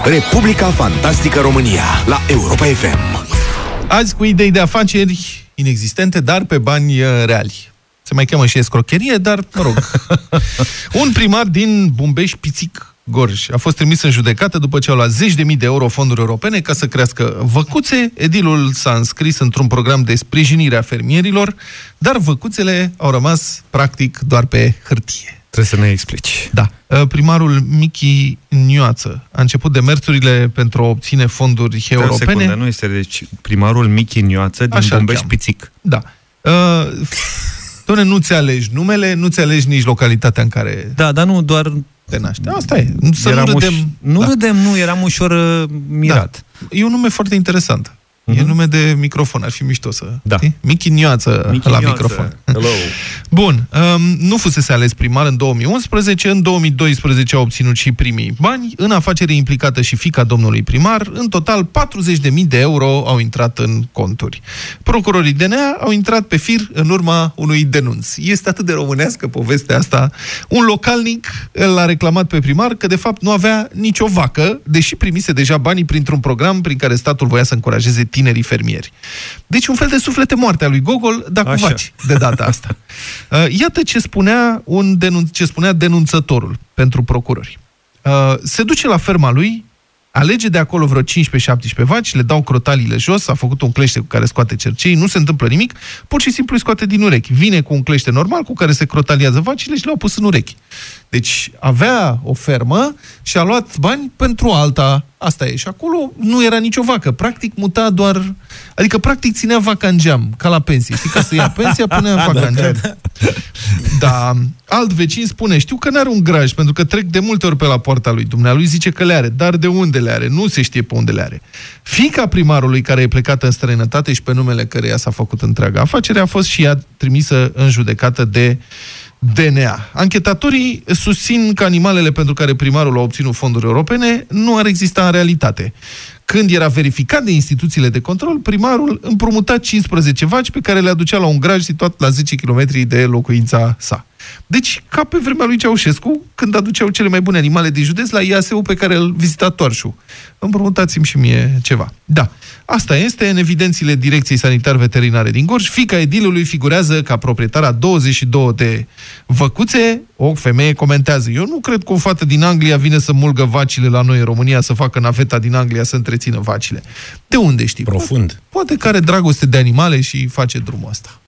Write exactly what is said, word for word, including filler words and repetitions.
Republica Fantastică România la Europa F M. Azi cu idei de afaceri inexistente, dar pe bani reali. Se mai cheamă și escrocherie, dar, mă rog. Un primar din Bumbeș, Pițic Gorj, a fost trimis în judecată după ce au luat zeci de mii de euro fonduri europene ca să crească văcuțe. Edilul s-a înscris într-un program de sprijinire a fermierilor, dar văcuțele au rămas, practic, doar pe hârtie. Trebuie să ne explici. Da. Primarul Michi Nioață a început demersurile pentru a obține fonduri Dar europene. Secundă, nu este, deci primarul Michi Nioață din Bumbeș Pițic. Da. Uh, Doamne, nu-ți alegi numele, nu-ți alegi nici localitatea în care... Da, dar nu doar... te naște. Asta e. Să eram nu râdem... Uș... Nu da. râdem, nu, eram ușor uh, mirat. Da. E un nume foarte interesant. Uh-huh. E nume de microfon, ar fi mișto să... Da. Michi Nioață Michi la Nioață. microfon. Hello. Bun. Um, nu fusese ales primar în două mii unsprezece, în două mii doisprezece a obținut și primii bani, în afacere implicată și fiica domnului primar, în total patruzeci de mii de euro au intrat în conturi. Procurorii D N A au intrat pe fir în urma unui denunț. Este atât de românească povestea asta. Un localnic l-a reclamat pe primar că de fapt nu avea nicio vacă, deși primise deja banii printr-un program prin care statul voia să încurajeze tinerii fermieri. Deci un fel de suflete moarte a lui Gogol, dar cu vaci de data asta. Iată ce spunea, un denunț, ce spunea denunțătorul pentru procurori. Se duce la ferma lui, alege de acolo vreo cincisprezece șaptesprezece vaci, le dau crotaliile jos, a făcut un clește cu care scoate cercei, nu se întâmplă nimic, pur și simplu îi scoate din urechi. Vine cu un clește normal cu care se crotaliază vacile și le-au pus în urechi. Deci avea o fermă și a luat bani pentru alta. Asta e. Și acolo nu era nicio vacă. Practic muta doar... Adică practic ținea vaca în geam, ca la pensie. Știi, ca să ia pensia, punea vaca da, în geam. Da, da. Da. Alt vecin spune, știu că n-are un graj, pentru că trec de multe ori pe la poarta lui. Dumnealui zice că le are, dar de unde le are? Nu se știe pe unde le are. Fiica primarului care e plecată în străinătate și pe numele căreia s-a făcut întreaga afacere a fost și ea trimisă în judecată de D N A. Anchetatorii susțin că animalele pentru care primarul a obținut fonduri europene nu ar exista în realitate. Când era verificat de instituțiile de control, primarul împrumuta cincisprezece vaci pe care le aducea la un graj situat la zece kilometri de locuința sa. Deci, ca pe vremea lui Ceaușescu, când aduceau cele mai bune animale din județ la I A S U pe care îl vizita Toarșu. Împrumutați-mi și mie ceva. Da, asta este în evidențiile Direcției Sanitar-Veterinare din Gorj. Fiica edilului figurează ca proprietar a douăzeci și două de văcuțe. O femeie comentează, eu nu cred că o fată din Anglia vine să mulgă vacile la noi în România, să facă naveta din Anglia să întrețină vacile. De unde știi? Profund. Poate, poate că are dragoste de animale și face drumul ăsta.